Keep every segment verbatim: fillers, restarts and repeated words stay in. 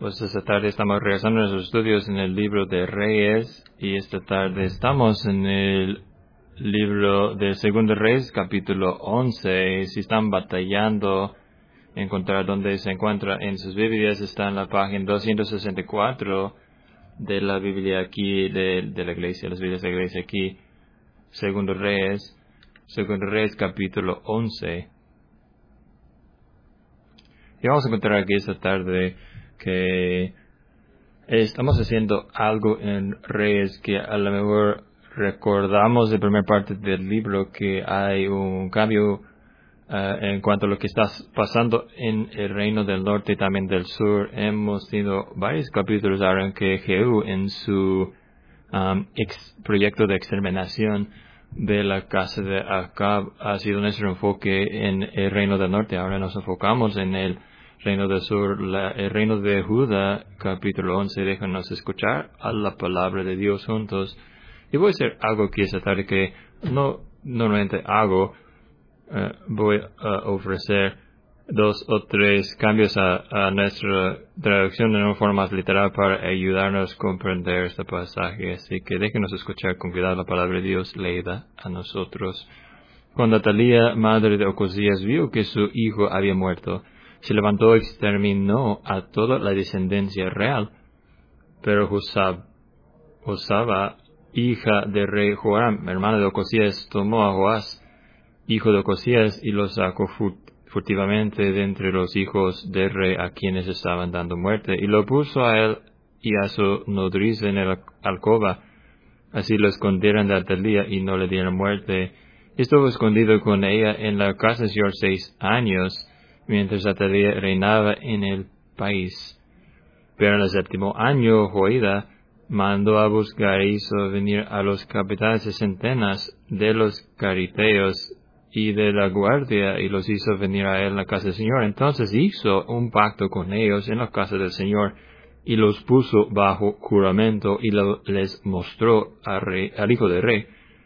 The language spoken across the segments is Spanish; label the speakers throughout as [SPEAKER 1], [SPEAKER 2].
[SPEAKER 1] Pues esta tarde estamos regresando a nuestros estudios en el libro de Reyes y esta tarde estamos en el libro de Segundo Reyes, capítulo once. Si están batallando encontrar dónde se encuentra en sus Biblias, está en la página doscientos sesenta y cuatro de la Biblia aquí, de, de la iglesia, las Biblias de la iglesia aquí, Segundo Reyes, Segundo Reyes, capítulo once. Y vamos a encontrar aquí esta tarde que estamos haciendo algo en Reyes que a lo mejor recordamos de primera parte del libro, que hay un cambio uh, en cuanto a lo que está pasando en el reino del norte y también del sur. Hemos tenido varios capítulos ahora en que Jehú, en su um, ex proyecto de exterminación de la casa de Acab, ha sido nuestro enfoque en el reino del norte. Ahora nos enfocamos en el reino del sur, la, el reino de Judá, capítulo once. Déjanos escuchar a la palabra de Dios juntos. Y voy a hacer algo aquí esta tarde que no normalmente hago. Uh, voy a ofrecer dos o tres cambios a, a nuestra traducción de una forma más literal para ayudarnos a comprender este pasaje. Así que déjenos escuchar con cuidado la palabra de Dios leída a nosotros. Cuando Atalía, madre de Ocosías, vio que su hijo había muerto, se levantó y exterminó a toda la descendencia real. Pero Josab, Josaba, hija del rey Joram, hermana de Ocosías, tomó a Joás, hijo de Ocosías, y lo sacó furtivamente de entre los hijos del rey a quienes estaban dando muerte, y lo puso a él y a su nodriza en la alcoba. Así lo escondieron de Atalía y no le dieron muerte. Estuvo escondido con ella en la casa del Señor seis años, mientras Atalía reinaba en el país. Pero en el séptimo año, Joiada mandó a buscar e hizo venir a los capitanes de centenas de los cariteos y de la guardia, y los hizo venir a él en la casa del Señor. Entonces hizo un pacto con ellos en la casa del Señor, y los puso bajo juramento, y lo, les mostró al, rey, al hijo del rey,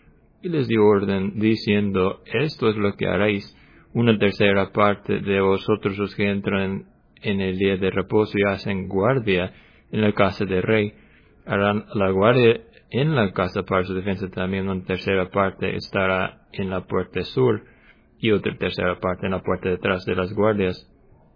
[SPEAKER 1] y les dio orden, diciendo: esto es lo que haréis. Una tercera parte de vosotros, los que entran en el día de reposo y hacen guardia en la casa del rey, harán la guardia en la casa para su defensa. También una tercera parte estará en la puerta sur, y otra tercera parte en la puerta detrás de las guardias.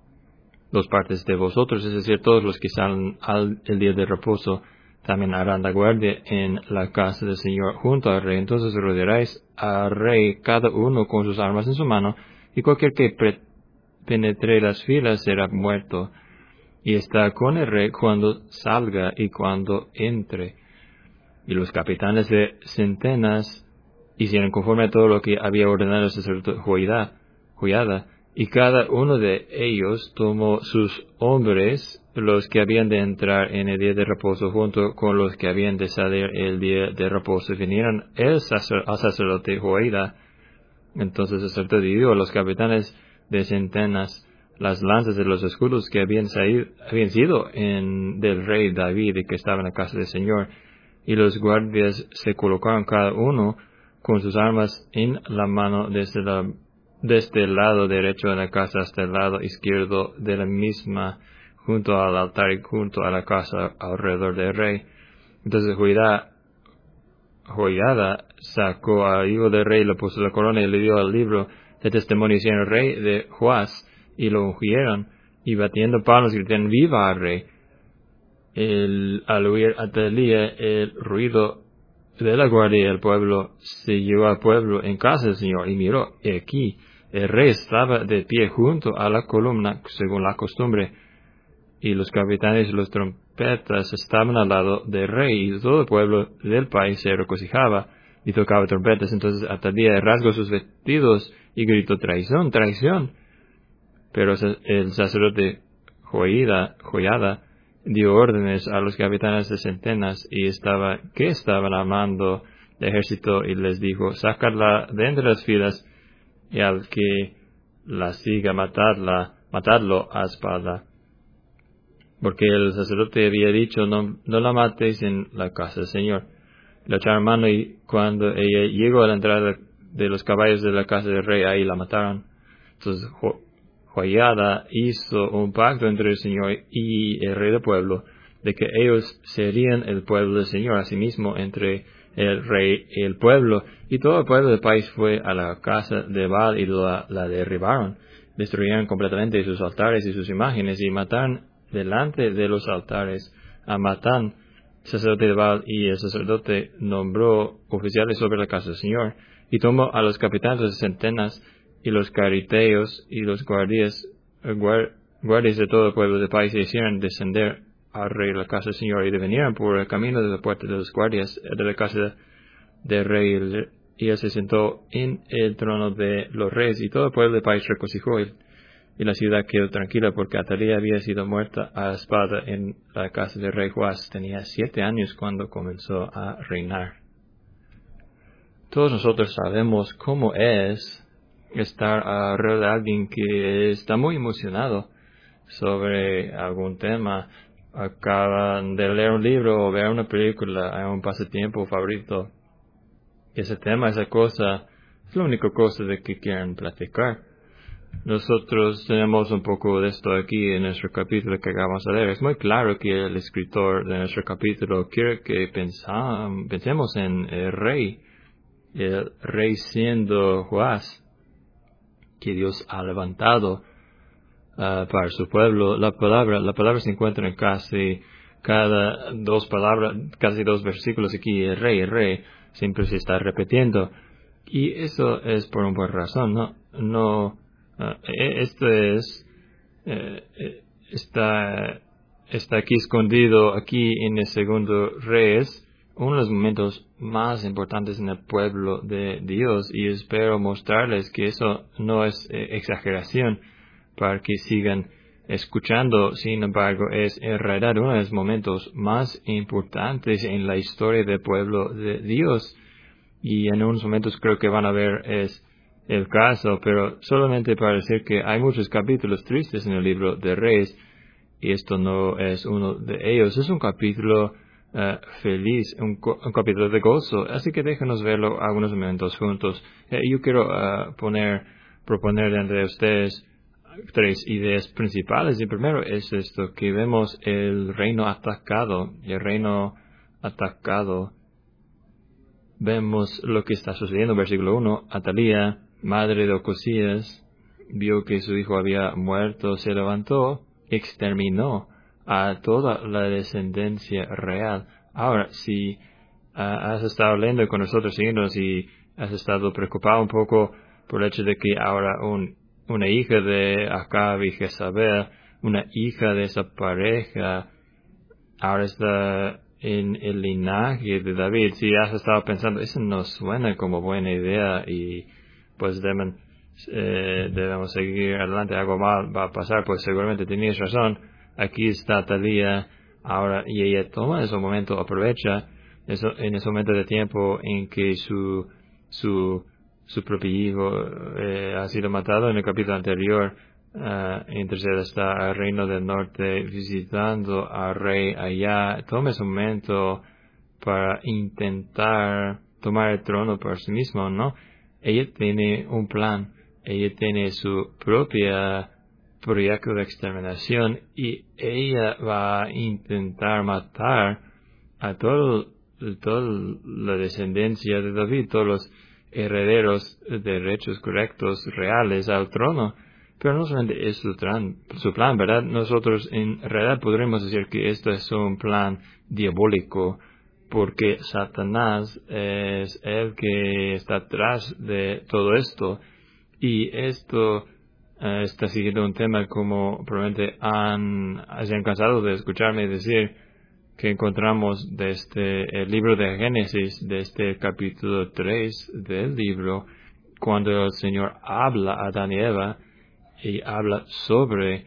[SPEAKER 1] Dos partes de vosotros, es decir, todos los que salen al el día de reposo, también harán la guardia en la casa del Señor junto al rey. Entonces rodearéis al rey cada uno con sus armas en su mano, y cualquier que penetre las filas será muerto, y está con el rey cuando salga y cuando entre. Y los capitanes de centenas hicieron conforme a todo lo que había ordenado el sacerdote Joiada, Joiada, y cada uno de ellos tomó sus hombres, los que habían de entrar en el día de reposo, junto con los que habían de salir el día de reposo, y vinieron el sacer, al sacerdote Joiada. Entonces el sacerdote dio a los capitanes de centenas las lanzas de los escudos que habían, salido, habían sido en, del rey David y que estaban en la casa del Señor. Y los guardias se colocaron cada uno con sus armas en la mano desde, la, desde el lado derecho de la casa hasta el lado izquierdo de la misma, junto al altar y junto a la casa alrededor del rey. Entonces Joiada, Joiada sacó al hijo del rey, le puso la corona y le dio el libro de testimonio, hicieron el rey de Joás, y lo ungieron, y batiendo palmas gritaron: viva al rey. El, al oír Atalía el ruido de la guardia del pueblo, se llevó al pueblo en casa del Señor, y miró, y aquí el rey estaba de pie junto a la columna, según la costumbre, y los capitanes y los trompetas estaban al lado del rey, y todo el pueblo del país se regocijaba y tocaba trompetas. Entonces Atalía rasgó sus vestidos y gritó: traición, traición. Pero el sacerdote Joiada, Joiada dio órdenes a los capitanes de centenas y estaba, que estaban armando de ejército, y les dijo: sacadla de entre las filas, y al que la siga, matadla, matadlo a espada. Porque el sacerdote había dicho: no, no la matéis en la casa del Señor. La echaron mano, y cuando ella llegó a la entrada de los caballos de la casa del rey, ahí la mataron. Entonces Joiada hizo un pacto entre el Señor y el rey del pueblo, de que ellos serían el pueblo del Señor, asimismo entre el rey y el pueblo. Y todo el pueblo del país fue a la casa de Baal y la, la derribaron. Destruyeron completamente sus altares y sus imágenes, y mataron delante de los altares a Matán, sacerdote de Baal, y el sacerdote nombró oficiales sobre la casa del Señor, y tomó a los capitanes de centenas, y los cariteos, y los guardias, guard, guardias de todo el pueblo del país, y hicieron descender al rey de la casa del Señor, y vinieron por el camino de la puerta de los guardias de la casa del rey, y él se sentó en el trono de los reyes, y todo el pueblo del país regocijó, y, y la ciudad quedó tranquila, porque Atalía había sido muerta a la espada en la casa del rey Joás. Tenía siete años cuando comenzó a reinar. Todos nosotros sabemos cómo es estar alrededor de alguien que está muy emocionado sobre algún tema. Acaban de leer un libro o ver una película, hay un pasatiempo favorito. Ese tema, esa cosa, es la única cosa de que quieren platicar. Nosotros tenemos un poco de esto aquí en nuestro capítulo que acabamos de leer. Es muy claro que el escritor de nuestro capítulo quiere que pensam, pensemos en el rey, el rey siendo Joás, que Dios ha levantado Uh, para su pueblo. La palabra, la palabra se encuentra en casi cada dos palabras, casi dos versículos aquí. El rey, el rey, siempre se está repitiendo. Y eso es por una buena razón, ¿no? No, uh, esto es, eh, está, está aquí escondido, aquí en el segundo Reyes, uno de los momentos más importantes en el pueblo de Dios, y espero mostrarles que eso no es eh, exageración, para que sigan escuchando. Sin embargo, es en realidad uno de los momentos más importantes en la historia del pueblo de Dios, y en unos momentos creo que van a ver es el caso, pero solamente para decir que hay muchos capítulos tristes en el libro de Reyes, y esto no es uno de ellos. Es un capítulo uh, feliz, un, un capítulo de gozo, así que déjenos verlo algunos momentos juntos. Eh, yo quiero uh, poner, proponer entre ustedes tres ideas principales. Y primero es esto, que vemos el reino atacado, el reino atacado. Vemos lo que está sucediendo. Versículo uno, Atalía, madre de Ocosías, vio que su hijo había muerto, se levantó, exterminó a toda la descendencia real. Ahora, si uh, has estado leyendo con nosotros, siguiéndonos, y has estado preocupado un poco por el hecho de que ahora un una hija de Acab y Jezabel, una hija de esa pareja, ahora está en el linaje de David. Si has estado pensando, eso no suena como buena idea, y pues deben, eh, debemos seguir adelante, algo mal va a pasar, pues seguramente tenías razón. Aquí está Atalía ahora, y ella toma ese momento, aprovecha eso, en ese momento de tiempo en que su, su, su propio hijo eh, ha sido matado. En el capítulo anterior, uh, intercede está el reino del norte visitando al rey allá. Toma ese momento para intentar tomar el trono por sí mismo, ¿no? Ella tiene un plan, ella tiene su propia proyecto de exterminación, y ella va a intentar matar a todo, toda la descendencia de David, todos los herederos de derechos correctos, reales al trono. Pero no solamente es su, tran, su plan, ¿verdad? Nosotros en realidad podremos decir que esto es un plan diabólico, porque Satanás es el que está atrás de todo esto. Y esto uh, está siguiendo un tema, como probablemente han, se han cansado de escucharme decir, que encontramos desde el libro de Génesis, desde el capítulo tres del libro, cuando el Señor habla a Adán y Eva, y habla sobre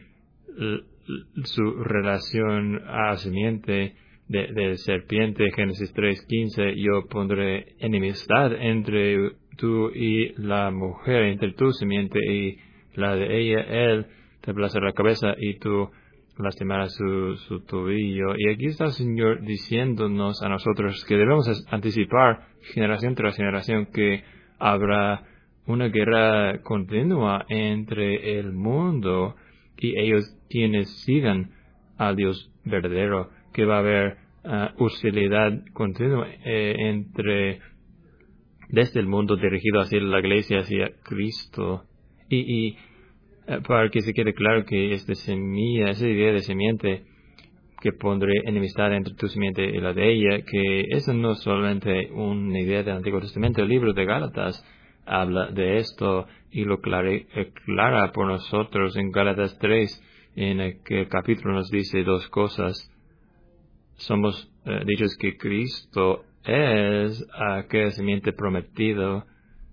[SPEAKER 1] su relación a la simiente de, de serpiente. Génesis tres quince, yo pondré enemistad entre tú y la mujer, entre tu simiente y la de ella. Él te aplastará la cabeza y tú lastimará su, su tobillo. Y aquí está el Señor diciéndonos a nosotros que debemos anticipar generación tras generación que habrá una guerra continua entre el mundo y ellos quienes sigan al Dios verdadero, que va a haber uh, hostilidad continua eh, entre desde el mundo dirigido hacia la iglesia, hacia Cristo. Y, y uh, para que se quede claro que esta semilla, esa idea de semiente, que pondré enemistad entre tu simiente y la de ella, que eso no es solamente una idea del Antiguo Testamento. El libro de Gálatas habla de esto y lo clare, clara por nosotros en Gálatas tres, en el que el capítulo nos dice dos cosas. Somos eh, dichos que Cristo es aquel simiente prometido,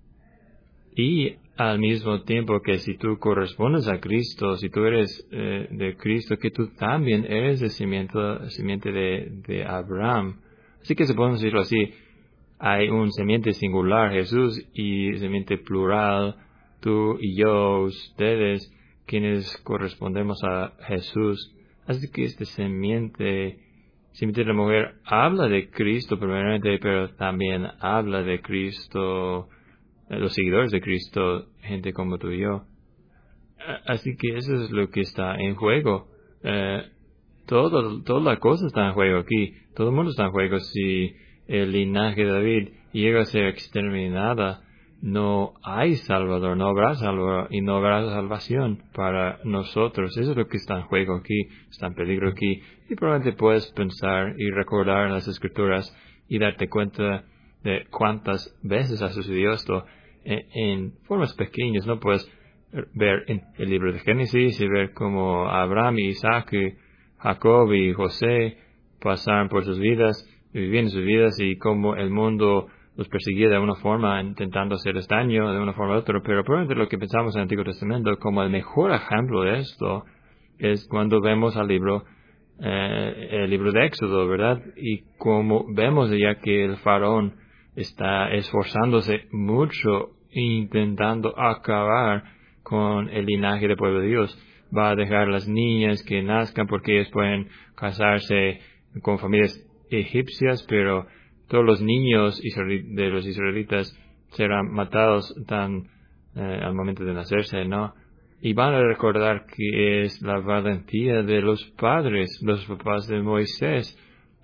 [SPEAKER 1] y al mismo tiempo que si tú correspondes a Cristo, si tú eres eh, de Cristo, que tú también eres de simiente, simiente de, de Abraham. Así que si podemos decirlo así, hay un simiente singular, Jesús, y simiente plural, tú y yo, ustedes, quienes correspondemos a Jesús. Así que este simiente, simiente de la mujer, habla de Cristo primeramente, pero también habla de Cristo, los seguidores de Cristo, gente como tú y yo. Así que eso es lo que está en juego. Eh, todo, toda la cosa está en juego aquí. Todo el mundo está en juego. Si el linaje de David llega a ser exterminada, no hay Salvador, no habrá Salvador y no habrá salvación para nosotros. Eso es lo que está en juego aquí, está en peligro aquí. Y probablemente puedes pensar y recordar las Escrituras y darte cuenta de cuántas veces ha sucedido esto en, en formas pequeñas. No puedes ver en el libro de Génesis y ver cómo Abraham y Isaac y Jacob y José pasaron por sus vidas, vivían sus vidas, y cómo el mundo los perseguía de una forma, intentando hacerles daño de una forma u otra. Pero probablemente lo que pensamos en el Antiguo Testamento como el mejor ejemplo de esto es cuando vemos al libro, eh, el libro de Éxodo, ¿verdad? Y como vemos ya que el faraón está esforzándose mucho intentando acabar con el linaje del pueblo de Dios. Va a dejar las niñas que nazcan porque ellos pueden casarse con familias egipcias, pero todos los niños de los israelitas serán matados tan eh, al momento de nacerse, ¿no? Y van a recordar que es la valentía de los padres, los papás de Moisés,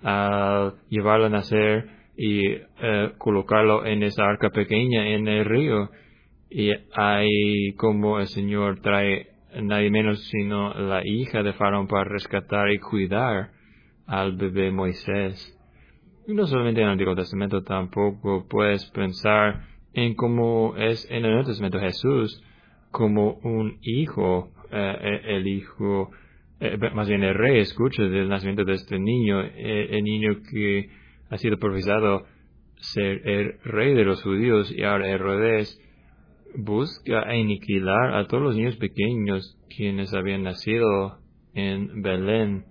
[SPEAKER 1] al llevarlo a nacer y eh, colocarlo en esa arca pequeña en el río. Y ahí como el Señor trae nadie menos sino la hija de Faraón para rescatar y cuidar al bebé Moisés. Y no solamente en el Antiguo Testamento, tampoco puedes pensar en cómo es en el Nuevo Testamento Jesús como un hijo, eh, el hijo, eh, más bien el rey, escucha del nacimiento de este niño, eh, el niño que ha sido profetizado ser el rey de los judíos, y ahora Herodes busca aniquilar a todos los niños pequeños quienes habían nacido en Belén.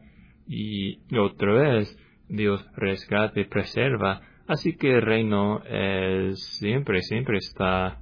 [SPEAKER 1] Y otra vez Dios rescata y preserva. Así que el reino es, siempre, siempre está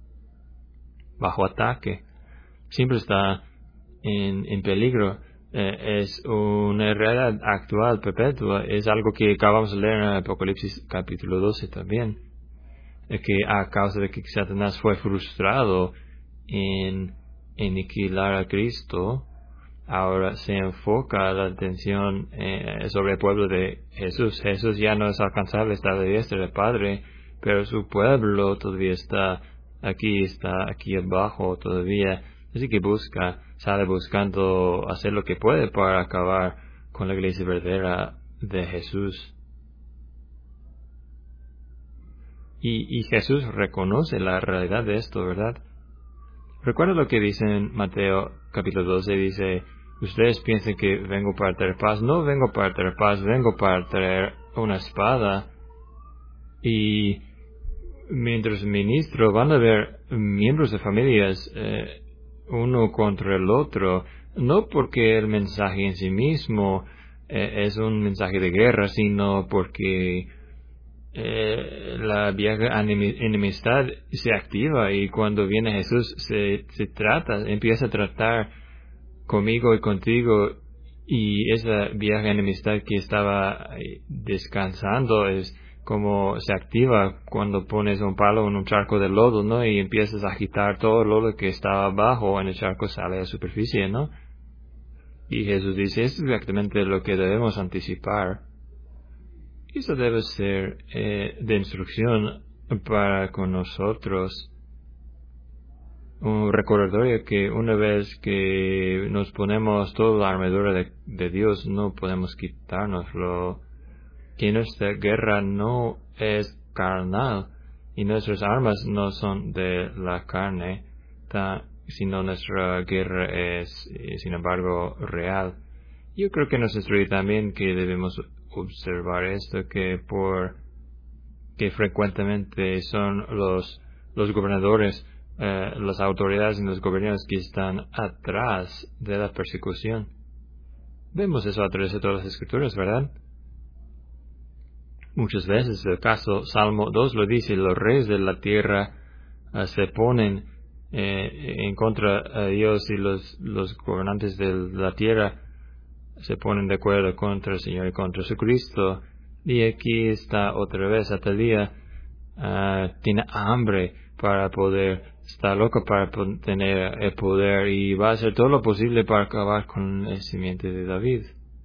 [SPEAKER 1] bajo ataque. Siempre está en, en peligro. Eh, es una realidad actual, perpetua. Es algo que acabamos de leer en Apocalipsis capítulo doce también. Que a causa de que Satanás fue frustrado en aniquilar a Cristo, ahora se enfoca la atención eh, sobre el pueblo de Jesús. Jesús ya no es alcanzable, está de diestra del Padre, pero su pueblo todavía está aquí, está aquí abajo todavía. Así que busca, sale buscando hacer lo que puede para acabar con la iglesia verdadera de Jesús. Y, y Jesús reconoce la realidad de esto, ¿verdad? Recuerda lo que dice en Mateo capítulo doce, dice, ustedes piensan que vengo para traer paz. No vengo para traer paz, vengo para traer una espada. Y mientras ministro van a haber miembros de familias eh, uno contra el otro, no porque el mensaje en sí mismo eh, es un mensaje de guerra, sino porque Eh, la vieja enemistad se activa, y cuando viene Jesús se, se trata, empieza a tratar conmigo y contigo, y esa vieja enemistad que estaba descansando es como se activa cuando pones un palo en un charco de lodo, ¿no? Y empiezas a agitar todo el lodo que estaba abajo en el charco, sale a la superficie, ¿no? Y Jesús dice, es exactamente lo que debemos anticipar. Y eso debe ser eh, de instrucción para con nosotros. Un recordatorio que una vez que nos ponemos toda la armadura de, de Dios, no podemos quitárnoslo. Que nuestra guerra no es carnal y nuestras armas no son de la carne, ta, sino nuestra guerra es, eh, sin embargo, real. Yo creo que nos instruye también que debemos observar esto, que por que frecuentemente son los los gobernadores, eh, las autoridades y los gobiernos que están atrás de la persecución. Vemos eso a través de todas las escrituras, ¿verdad? Muchas veces el caso, Salmo dos lo dice, los reyes de la tierra uh, se ponen eh, en contra de Dios y los, los gobernantes de la tierra se ponen de acuerdo contra el Señor y contra su Cristo. Y aquí está otra vez Atalía, uh, tiene hambre para poder, está loca para tener el poder y va a hacer todo lo posible para acabar con el simiente de David.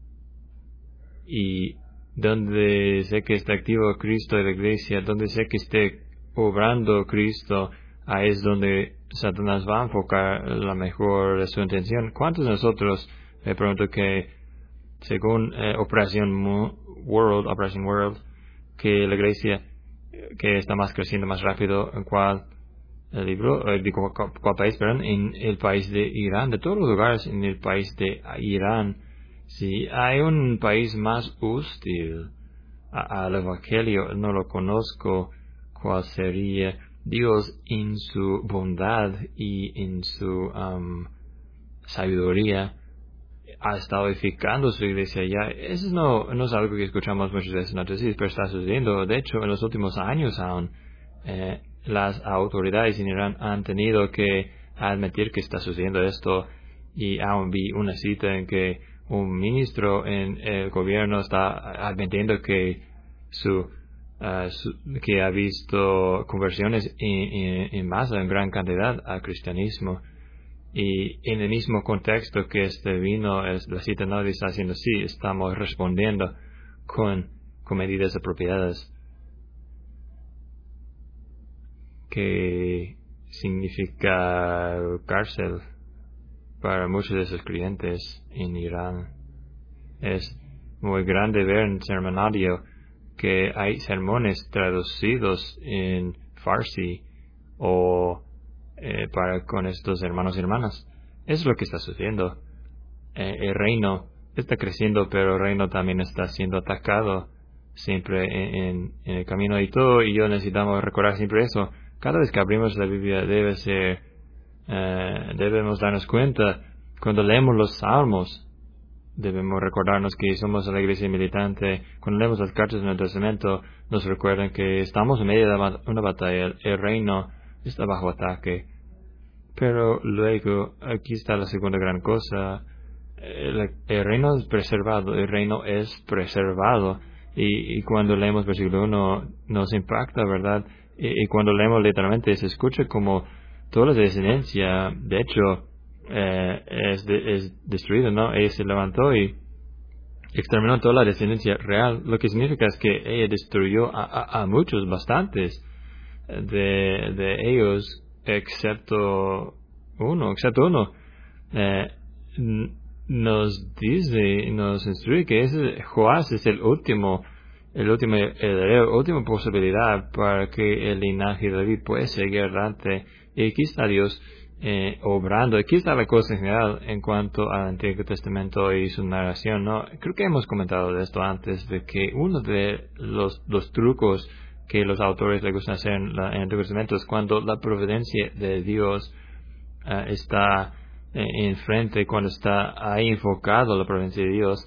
[SPEAKER 1] Y donde sé que está activo Cristo y la iglesia, donde sé que esté obrando Cristo, ahí es donde Satanás va a enfocar la mejor de su intención. ¿Cuántos de nosotros, me pregunto que, según eh, Operación World, Operation World, que la iglesia que está más creciendo más rápido, en cuál el libro, eh, digo, cuál, cuál país, perdón, en el país de Irán, de todos los lugares en el país de Irán, si hay un país más hostil al evangelio, no lo conozco, cuál sería. Dios en su bondad y en su um, sabiduría ha estado edificando su iglesia ya. Eso no, no es algo que escuchamos muchas veces en noticias, pero está sucediendo. De hecho, en los últimos años aún, eh, las autoridades en Irán han tenido que admitir que está sucediendo esto, y aún vi una cita en que un ministro en el gobierno está admitiendo que su, uh, su que ha visto conversiones en, en, en masa, en gran cantidad al cristianismo. Y en el mismo contexto que este vino, es, la cita no está haciendo sí, estamos respondiendo con, con medidas apropiadas, que significa cárcel para muchos de esos creyentes en Irán. Es muy grande ver en sermonario que hay sermones traducidos en Farsi o eh, para con estos hermanos y hermanas. Es lo que está sucediendo. Eh, el reino está creciendo, pero el reino también está siendo atacado siempre en, en, en el camino y todo, y yo necesitamos recordar siempre eso. Cada vez que abrimos la Biblia debe ser, eh, debemos darnos cuenta, cuando leemos los salmos, debemos recordarnos que somos la iglesia militante. Cuando leemos las cartas del Nuevo Testamento, nos recuerdan que estamos en medio de una batalla, el reino está bajo ataque. Pero luego, aquí está la segunda gran cosa, el, el reino es preservado, el reino es preservado. Y, y cuando leemos versículo uno, nos impacta, ¿verdad? Y, y cuando leemos literalmente, se escucha como toda la descendencia, de hecho, eh, es, de, es destruida, ¿no? Ella se levantó y exterminó toda la descendencia real, lo que significa es que ella destruyó a, a, a muchos, bastantes de, de ellos, excepto uno, excepto uno. Eh, nos dice, nos instruye que ese Joás es el último, el último heredero, última posibilidad para que el linaje de David pueda seguir adelante. Y aquí está Dios eh, obrando. Aquí está la cosa en general en cuanto al Antiguo Testamento y su narración, ¿no? Creo que hemos comentado de esto antes, de que uno de los, los trucos que los autores les gustan hacer en, la, en el Antiguo Testamento es cuando la providencia de Dios uh, está eh, enfrente, cuando está ahí enfocado la providencia de Dios.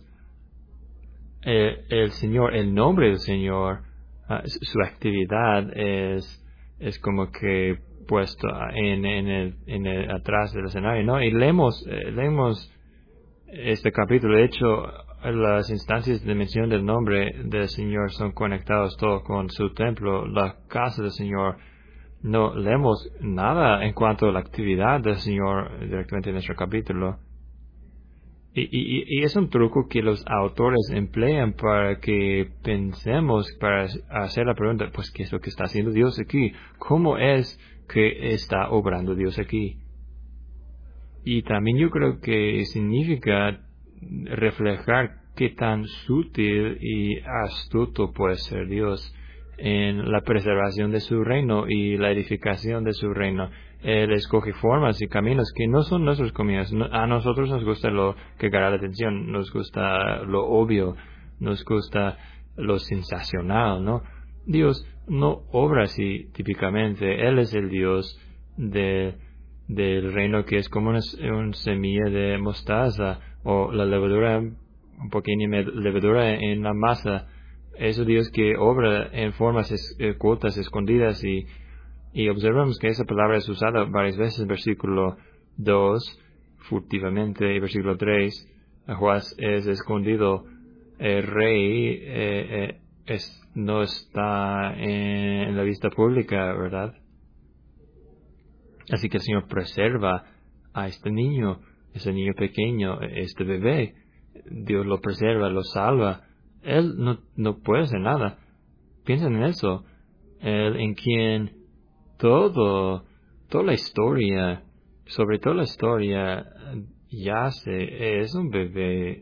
[SPEAKER 1] Eh, el Señor, el nombre del Señor, uh, su actividad es, es como que puesto en, en, el, en el atrás del escenario, ¿no? Y leemos, eh, leemos este capítulo. De hecho, las instancias de mención del nombre del Señor son conectados todo con su templo, la casa del Señor. No leemos nada en cuanto a la actividad del Señor directamente en nuestro capítulo. Y, y, y es un truco que los autores emplean para que pensemos, para hacer la pregunta, pues, ¿qué es lo que está haciendo Dios aquí? ¿Cómo es que está obrando Dios aquí? Y también yo creo que significa reflejar qué tan sutil y astuto puede ser Dios en la preservación de su reino y la edificación de su reino. Él escoge formas y caminos que no son nuestros caminos. A nosotros nos gusta lo que gana la atención, nos gusta lo obvio, nos gusta lo sensacional, ¿no? Dios no obra así típicamente. Él es el Dios de, del reino que es como una, una semilla de mostaza o la levadura, un pequeña levadura en la masa. Es un Dios que obra en formas es, eh, cuotas escondidas y, y observamos que esa palabra es usada varias veces en versículo dos, furtivamente, y versículo tres, Juaz es escondido. El rey eh, eh, es, no está en, en la vista pública, ¿verdad? Así que el Señor preserva a este niño, ese niño pequeño, este bebé. Dios lo preserva, lo salva. Él no, no puede hacer nada. Piensen en eso. Él en quien todo, toda la historia, sobre toda la historia, yace, es un bebé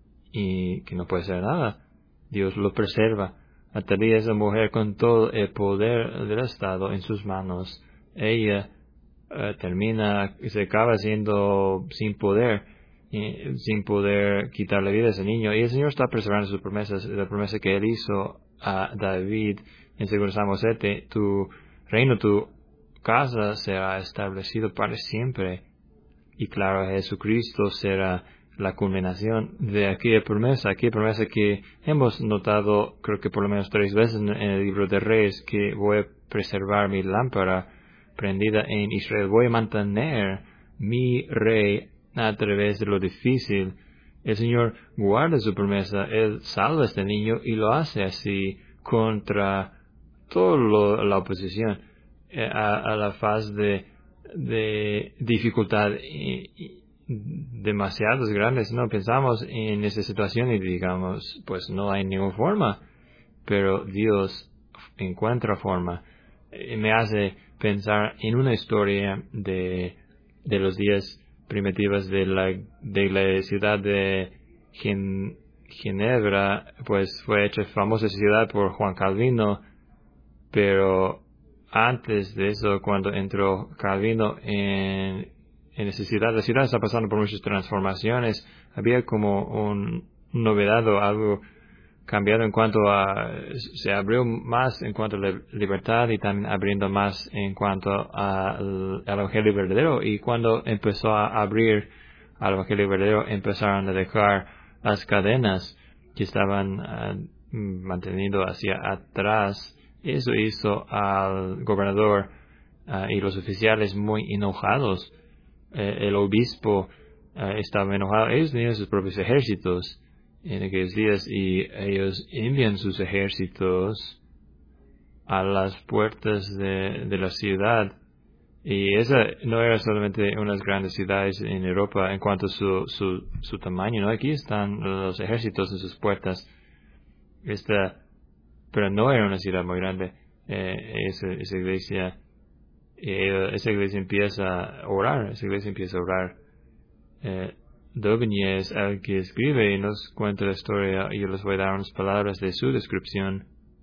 [SPEAKER 1] y que no puede hacer nada. Dios lo preserva. Atalia es una mujer con todo el poder del Estado en sus manos. Ella uh, termina, se acaba siendo sin poder, y, sin poder quitar la vida a ese niño. Y el Señor está preservando sus promesas, la promesa que Él hizo a David en segundo Salmo siete, tu reino, tu casa será establecido para siempre. Y claro, Jesucristo será la culminación de aquella promesa, aquella promesa que hemos notado, creo que por lo menos tres veces en el libro de Reyes, que voy a preservar mi lámpara prendida en Israel, voy a mantener mi rey a través de lo difícil. El Señor guarda su promesa, Él salva a este niño y lo hace así contra toda la oposición, eh, a, a la faz de, de dificultad y, y demasiados grandes. No pensamos en esa situación y digamos, pues no hay ninguna forma, pero Dios encuentra forma. Eh, me hace pensar en una historia de, de los días primitivos de la, de la ciudad de Gin, Ginebra, pues fue hecha famosa ciudad por Juan Calvino, pero antes de eso, cuando entró Calvino en, en esa ciudad, la ciudad está pasando por muchas transformaciones. Había como un novedad o algo cambiado en cuanto a, se abrió más en cuanto a la libertad y también abriendo más en cuanto al evangelio verdadero. Y cuando empezó a abrir al evangelio verdadero, empezaron a dejar las cadenas que estaban uh, manteniendo hacia atrás. Eso hizo al gobernador uh, y los oficiales muy enojados. Eh, el obispo uh, estaba enojado. Ellos tenían sus propios ejércitos en aquellos días y ellos envían sus ejércitos a las puertas de, de la ciudad. Y esa no era solamente unas grandes ciudades en Europa en cuanto a su, su, su tamaño, ¿no? Aquí están los ejércitos en sus puertas. Esta, pero no era una ciudad muy grande. Eh, esa, esa iglesia, eh, esa iglesia empieza a orar, esa iglesia empieza a orar. Eh, D'Aubigné es el que escribe y nos cuenta la historia, y yo les voy a dar unas palabras de su descripción.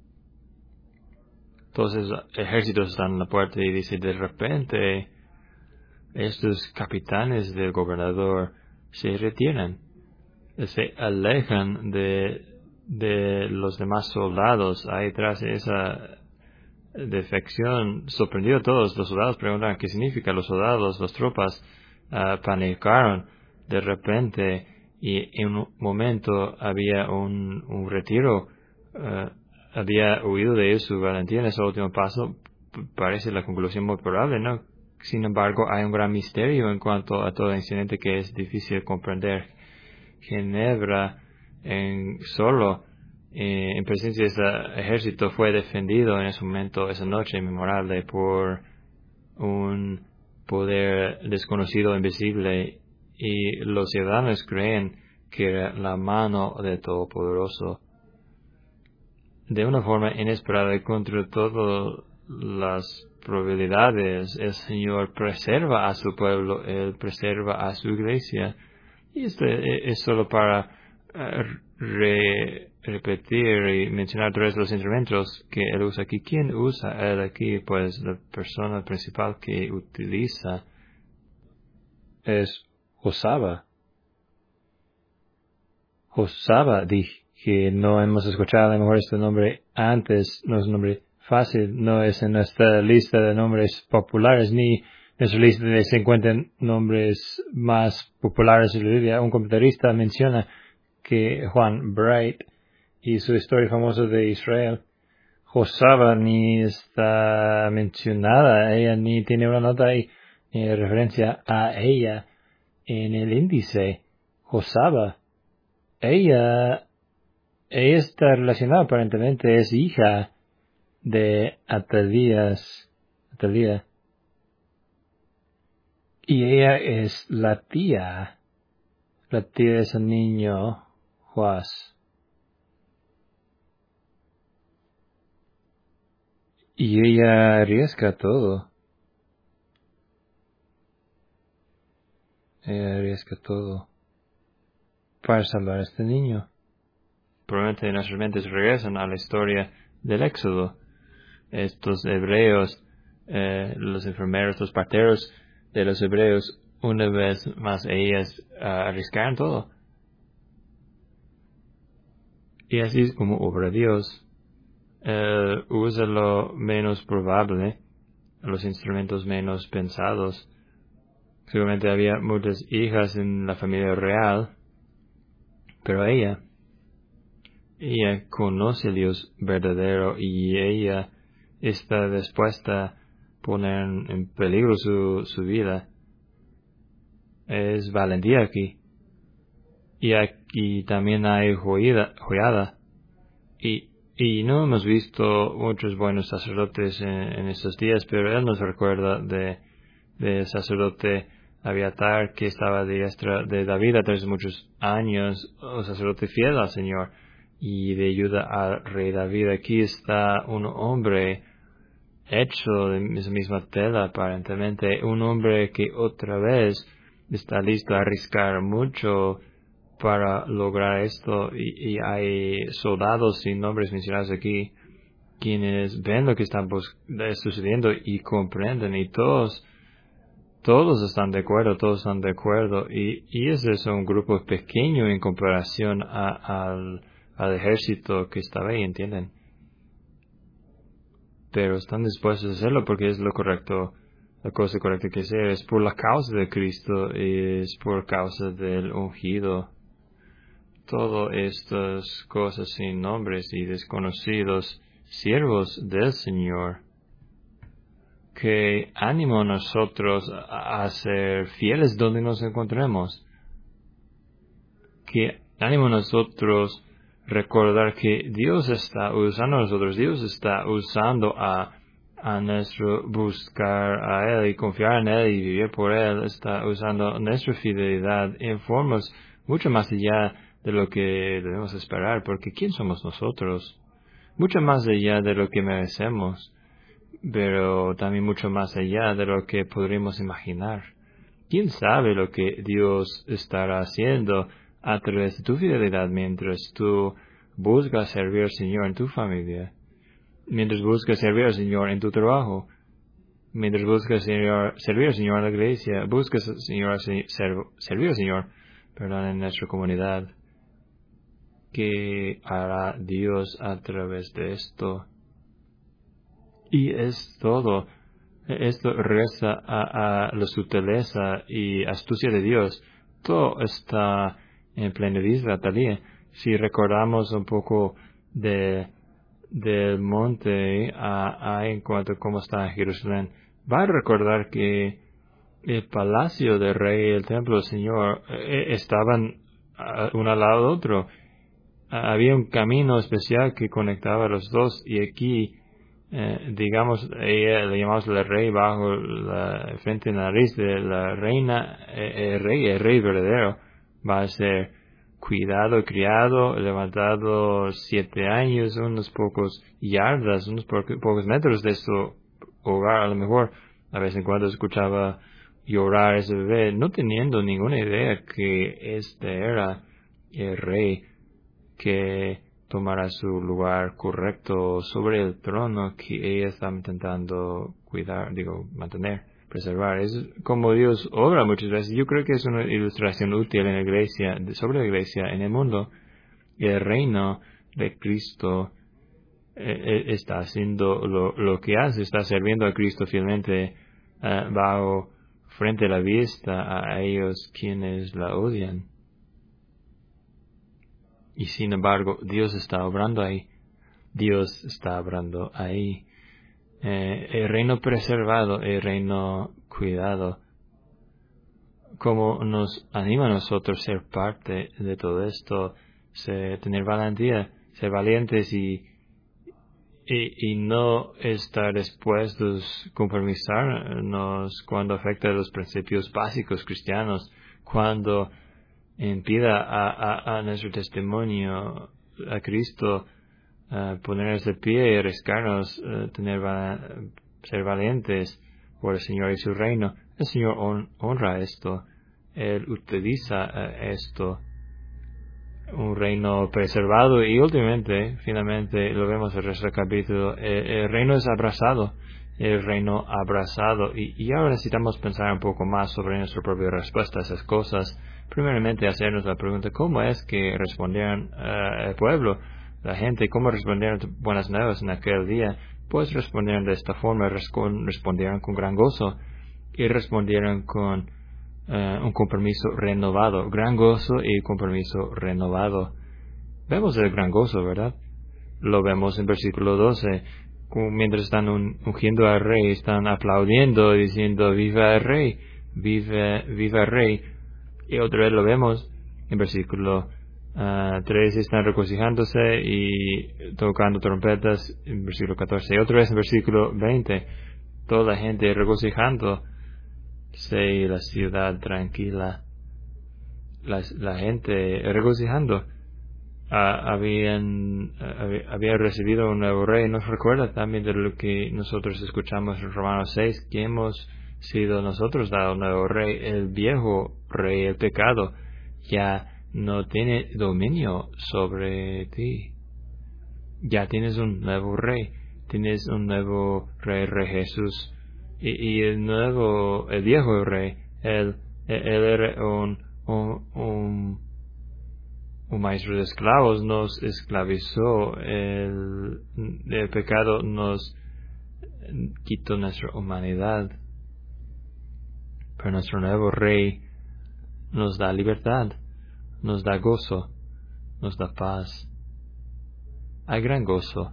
[SPEAKER 1] Entonces, ejércitos están en la puerta y dice, de repente, estos capitanes del gobernador se retiran, se alejan de, de los demás soldados. Ahí tras esa defección, sorprendió a todos. Los soldados preguntan qué significa. Los soldados, las tropas, uh, panicaron de repente y en un momento había un, un retiro. Uh, había huido de ellos su valentía en ese último paso. P- parece la conclusión muy probable, ¿no? Sin embargo, hay un gran misterio en cuanto a todo incidente que es difícil comprender. Ginebra en solo eh, en presencia de ese ejército fue defendido en ese momento, esa noche memorable, por un poder desconocido, invisible, y los ciudadanos creen que era la mano de Todopoderoso. De una forma inesperada y contra todas las probabilidades, el Señor preserva a su pueblo, Él preserva a su iglesia. Y esto es solo para re, repetir y mencionar tres de los instrumentos que Él usa aquí. ¿Quién usa Él aquí? Pues la persona principal que utiliza es Josaba. Josaba, dije. Que no hemos escuchado a lo mejor este nombre antes, no es un nombre fácil, no es en nuestra lista de nombres populares, ni en nuestra lista de cincuenta nombres más populares de la Biblia. Un comentarista menciona que Juan Bright y su historia famosa de Israel, Josaba ni está mencionada, ella ni tiene una nota ahí, ni referencia a ella en el índice. Josaba, ella Ella está relacionada, aparentemente, es hija de Atalías, Atalía. Y ella es la tía, la tía de ese niño, Joás. Y ella arriesga todo. Ella arriesga todo para salvar a este niño. Probablemente nuestras mentes regresan a la historia del Éxodo. Estos hebreos, eh, los enfermeros, los parteros de los hebreos, una vez más ellas uh, arriesgaron todo. Y así es como obra Dios. Eh, usa lo menos probable, los instrumentos menos pensados. Seguramente había muchas hijas en la familia real, pero ella Ella conoce a Dios verdadero y ella está dispuesta a poner en peligro su, su vida. Es valentía aquí. Y aquí también hay joyada. joyada. Y, y no hemos visto muchos buenos sacerdotes en, en estos días, pero él nos recuerda de, de sacerdote Abiatar, que estaba a diestra de David a través de muchos años, un sacerdote fiel al Señor. Y de ayuda al rey David. Aquí está un hombre hecho de esa misma tela, aparentemente, un hombre que otra vez está listo a arriesgar mucho para lograr esto, y, y hay soldados sin nombres mencionados aquí, quienes ven lo que está sucediendo y comprenden, y todos, todos están de acuerdo, todos están de acuerdo, y, y ese es un grupo pequeño en comparación a, al al ejército que estaba ahí, ¿entienden? Pero están dispuestos a hacerlo porque es lo correcto, la cosa correcta que hacer, es por la causa de Cristo, es por causa del ungido. Todas estas cosas sin nombres y desconocidos, siervos del Señor, que ánimo a nosotros a ser fieles donde nos encontremos, que ánimo a nosotros recordar que Dios está usando a nosotros, Dios está usando a, a nuestro buscar a Él y confiar en Él y vivir por Él, está usando nuestra fidelidad en formas mucho más allá de lo que debemos esperar, porque ¿quién somos nosotros? Mucho más allá de lo que merecemos, pero también mucho más allá de lo que podríamos imaginar. ¿Quién sabe lo que Dios estará haciendo a través de tu fidelidad mientras tú buscas servir al Señor en tu familia, mientras buscas servir al Señor en tu trabajo, mientras buscas señor, servir al Señor en la iglesia, buscas señor, ser, servir al Señor perdón, en nuestra comunidad? ¿Qué hará Dios a través de esto? Y es todo. Esto resta a, a la sutileza y astucia de Dios. Todo está en plenitud de Atalía. Si recordamos un poco de del monte a, a en cuanto a cómo está en Jerusalén, va a recordar que el palacio del rey y el templo del Señor eh, estaban uh, uno al lado del otro, había un camino especial que conectaba a los dos, y aquí, eh, digamos, ella le llamamos el rey bajo la frente y nariz de la reina. Eh, el rey, el rey verdadero, va a ser cuidado, criado, levantado siete años, unos pocos yardas, unos po- pocos metros de su hogar. A lo mejor, a vez en cuando escuchaba llorar ese bebé, no teniendo ninguna idea que este era el rey que tomará su lugar correcto sobre el trono que ella está intentando cuidar, digo, mantener, preservar. Es como Dios obra muchas veces. Yo creo que es una ilustración útil en la iglesia, sobre la iglesia en el mundo. El reino de Cristo eh, está haciendo lo, lo que hace, está sirviendo a Cristo fielmente, uh, bajo frente a la vista a ellos quienes la odian. Y sin embargo, Dios está obrando ahí. Dios está obrando ahí. Eh, el reino preservado, el reino cuidado. Como nos anima a nosotros ser parte de todo esto, ser, tener valentía, ser valientes y, y, y no estar dispuestos a compromisarnos cuando afecta a los principios básicos cristianos, cuando impida a, a, a nuestro testimonio a Cristo, uh, ponernos de pie y arriesgarnos, uh, tener ser valientes por el Señor y su reino. El Señor hon, honra esto. Él utiliza uh, esto, un reino preservado, y últimamente, finalmente, lo vemos en el resto del capítulo, el, el reino es abrazado, el reino abrazado, y, y ahora necesitamos pensar un poco más sobre nuestra propia respuesta a esas cosas. Primeramente, hacernos la pregunta, ¿cómo es que respondieron uh, el pueblo, la gente, cómo respondieron buenas nuevas en aquel día? Pues respondieron de esta forma, respondieron con gran gozo, y respondieron con uh, un compromiso renovado, gran gozo y compromiso renovado. Vemos el gran gozo, ¿verdad? Lo vemos en versículo doce, mientras están un, ungiendo al rey, están aplaudiendo, diciendo, viva el rey, viva, viva el rey. Y otra vez lo vemos en versículo uh, tres, están regocijándose y tocando trompetas en versículo catorce. Y otra vez en versículo veinte, toda la gente regocijándose y la ciudad tranquila. La, la gente regocijando. Uh, habían, uh, había recibido un nuevo rey. Nos recuerda también de lo que nosotros escuchamos en Romanos seis, que hemos sido nosotros dado un nuevo rey. El viejo rey, el pecado, ya no tiene dominio sobre ti. Ya tienes un nuevo rey. Tienes un nuevo rey, rey Jesús. Y, y el nuevo, el viejo rey, él, él era un, un, un, un maestro de esclavos, nos esclavizó. El, el pecado nos quitó nuestra humanidad. Pero nuestro nuevo rey nos da libertad, nos da gozo, nos da paz. Hay gran gozo.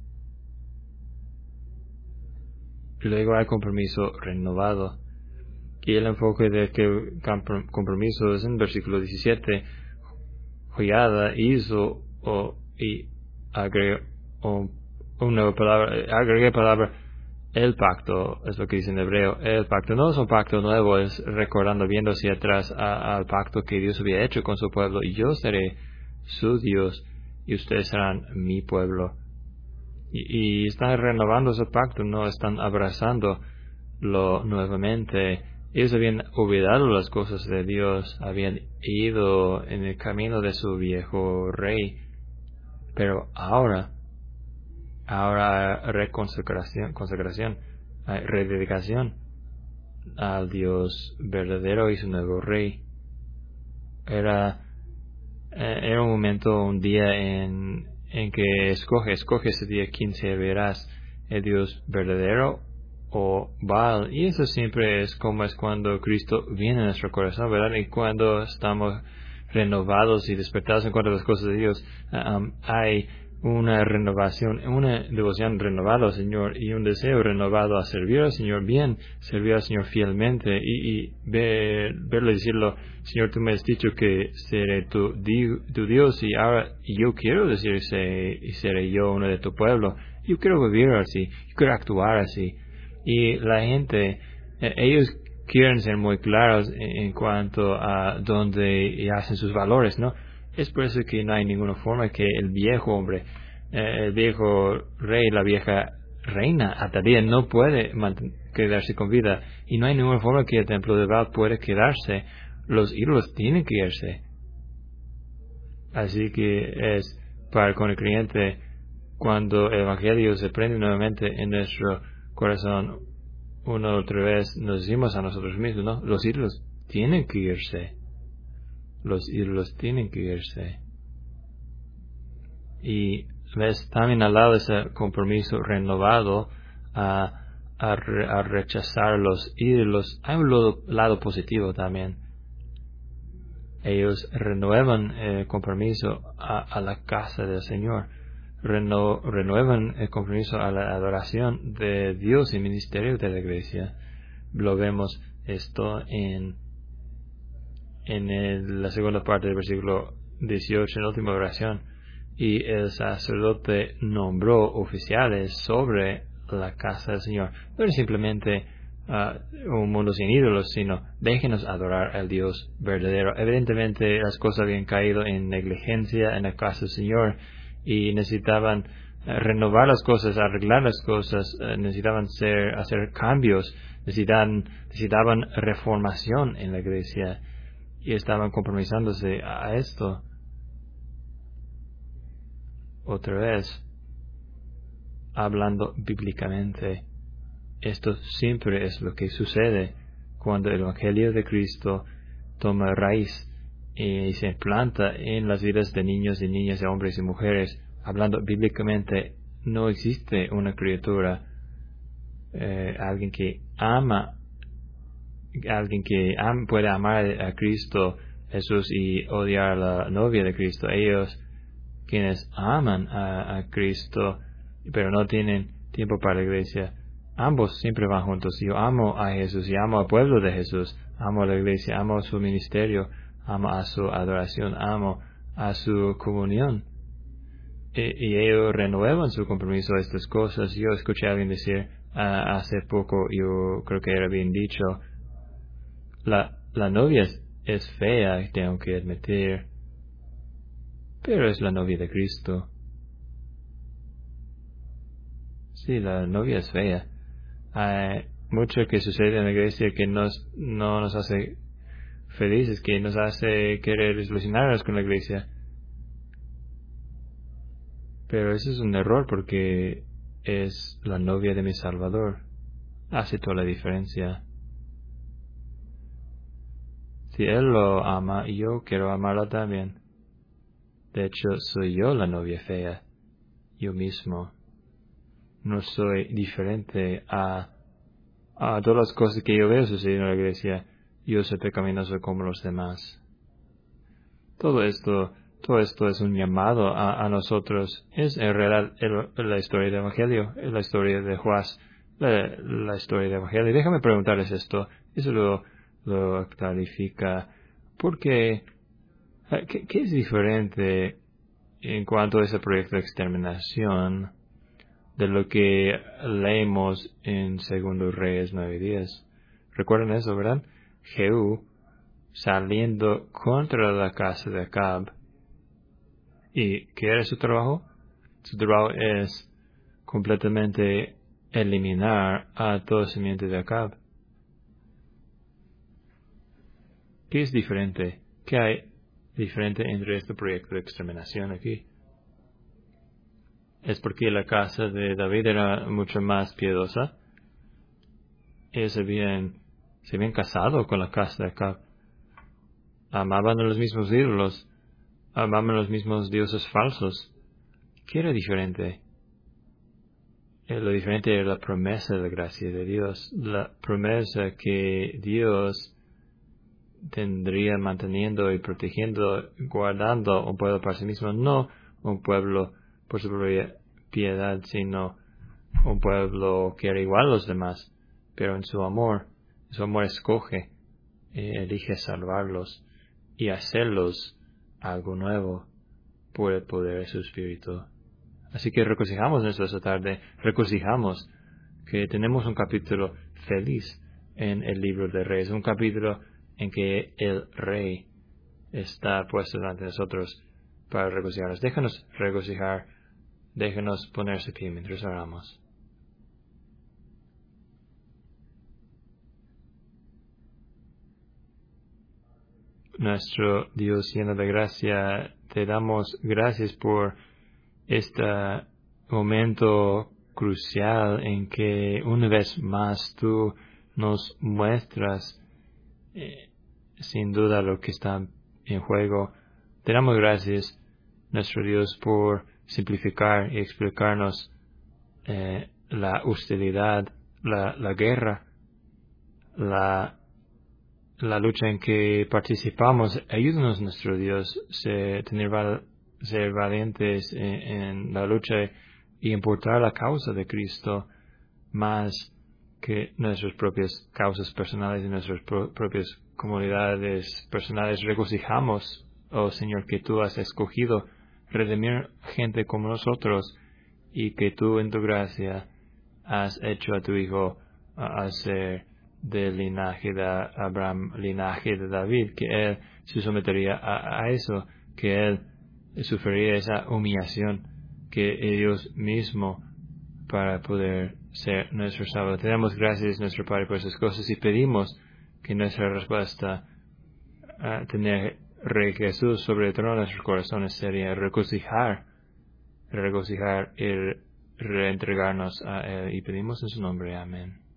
[SPEAKER 1] Luego hay compromiso renovado. Y el enfoque de que compromiso es en versículo diecisiete. Joiada hizo o, y agregó o, una nueva palabra, agregué palabra, el pacto, es lo que dice en hebreo. El pacto no es un pacto nuevo, es recordando, viendo hacia atrás a, al pacto que Dios había hecho con su pueblo. Y yo seré su Dios y ustedes serán mi pueblo. Y, y están renovando ese pacto, no están abrazándolo nuevamente. Ellos habían olvidado las cosas de Dios, habían ido en el camino de su viejo rey. Pero ahora, ahora hay reconsagración, consagración, hay rededicación al Dios verdadero y su nuevo rey. Era, era un momento, un día en, en que escoge, escoge ese día quién servirás, el Dios verdadero o Baal. Y eso siempre es como es cuando Cristo viene a nuestro corazón, ¿verdad? Y cuando estamos renovados y despertados en cuanto a las cosas de Dios, um, hay una renovación, una devoción renovada, Señor, y un deseo renovado a servir al Señor bien, servir al Señor fielmente, y, y ver, verle decirlo, Señor, tú me has dicho que seré tu, di, tu Dios, y ahora yo quiero decir, y seré yo uno de tu pueblo. Yo quiero vivir así, yo quiero actuar así. Y la gente, eh, ellos quieren ser muy claros en, en cuanto a dónde hacen sus valores, ¿no? Es por eso que no hay ninguna forma que el viejo hombre, eh, el viejo rey, la vieja reina, Atadía, no puede quedarse con vida. Y no hay ninguna forma que el templo de Baal pueda quedarse. Los ídolos tienen que irse. Así que es para con el creyente, cuando el Evangelio se prende nuevamente en nuestro corazón, una otra vez nos decimos a nosotros mismos, ¿no? Los ídolos tienen que irse. Los ídolos tienen que irse. Y ves también al lado de ese compromiso renovado a, a, re, a rechazar los ídolos, hay un lado, lado positivo también. Ellos renuevan el compromiso a, a la casa del Señor. Reno, renuevan el compromiso a la adoración de Dios y ministerio de la iglesia. Lo vemos esto en en el, la segunda parte del versículo dieciocho, en la última oración. Y el sacerdote nombró oficiales sobre la casa del Señor. No es simplemente uh, un mundo sin ídolos, sino déjenos adorar al Dios verdadero. Evidentemente las cosas habían caído en negligencia en la casa del Señor y necesitaban uh, renovar las cosas, arreglar las cosas, uh, necesitaban ser, hacer cambios, necesitaban, necesitaban reformación en la iglesia. Y estaban compromisándose a esto. Otra vez, hablando bíblicamente, esto siempre es lo que sucede cuando el Evangelio de Cristo toma raíz y se implanta en las vidas de niños y niñas, de hombres y mujeres. Hablando bíblicamente, no existe una criatura, eh, alguien que ama alguien que am, puede amar a Cristo Jesús y odiar a la novia de Cristo. Ellos quienes aman a, a Cristo pero no tienen tiempo para la iglesia, ambos siempre van juntos. Yo amo a Jesús y amo al pueblo de Jesús, amo a la iglesia, amo a su ministerio, amo a su adoración, amo a su comunión, y, y ellos renuevan su compromiso a estas cosas. Yo escuché a alguien decir uh, hace poco, yo creo que era bien dicho, La, la novia es, es fea, tengo que admitir, pero es la novia de Cristo. Sí, la novia es fea. Hay mucho que sucede en la iglesia que nos, no nos hace felices, que nos hace querer desilusionarnos con la iglesia. Pero eso es un error porque es la novia de mi Salvador. Hace toda la diferencia. Si Él lo ama, yo quiero amarlo también. De hecho, soy yo la novia fea, yo mismo. No soy diferente a, a todas las cosas que yo veo suceder en la iglesia. Yo soy pecaminoso como los demás. Todo esto, todo esto es un llamado a, a nosotros. Es en realidad el, la historia del Evangelio, la historia de Juan, la, la historia del Evangelio. Déjame preguntarles esto. Eso lo, lo clarifica. Porque, ¿qué, qué es diferente en cuanto a ese proyecto de exterminación de lo que leemos en Segundo Reyes nueve diez? ¿Recuerdan eso, verdad? Jehú saliendo contra la casa de Acab. ¿Y qué era su trabajo? Su trabajo es completamente eliminar a todo simiente de Acab. ¿Qué es diferente? ¿Qué hay diferente entre este proyecto de exterminación aquí? Es porque la casa de David era mucho más piedosa. Ellos se habían, se habían casado con la casa de Acab. Amaban a los mismos ídolos. Amaban a los mismos dioses falsos. ¿Qué era diferente? Eh, lo diferente era la promesa de la gracia de Dios. La promesa que Dios tendría manteniendo y protegiendo, guardando un pueblo para sí mismo, no un pueblo por su propia piedad, sino un pueblo que era igual a los demás, pero en su amor, su amor escoge, eh, elige salvarlos y hacerlos algo nuevo por el poder de su Espíritu. Así que regocijamos en esta tarde, regocijamos que tenemos un capítulo feliz en el libro de Reyes, un capítulo en que el Rey está puesto delante de nosotros para regocijarnos. Déjanos regocijar, déjanos ponerse pie mientras oramos. Nuestro Dios lleno de gracia, te damos gracias por este momento crucial en que una vez más tú nos muestras eh, sin duda lo que está en juego. Te damos gracias, nuestro Dios, por simplificar y explicarnos eh, la hostilidad, la, la guerra, la, la lucha en que participamos. Ayúdanos, nuestro Dios, ser, tener val, ser valientes en, en la lucha y importar la causa de Cristo más que nuestras propias causas personales y nuestras pro, propias comunidades personales. Regocijamos, oh Señor, que tú has escogido redimir gente como nosotros y que tú en tu gracia has hecho a tu Hijo a, a ser del linaje de Abraham, linaje de David, que Él se sometería a, a eso, que Él sufriría esa humillación, que Dios mismo para poder ser nuestro Salvador. Te damos gracias, nuestro Padre, por esas cosas y pedimos que nuestra respuesta a tener Rey Jesús sobre el trono de nuestros corazones sería regocijar, regocijar y reentregarnos a Él. Y pedimos en su nombre. Amén.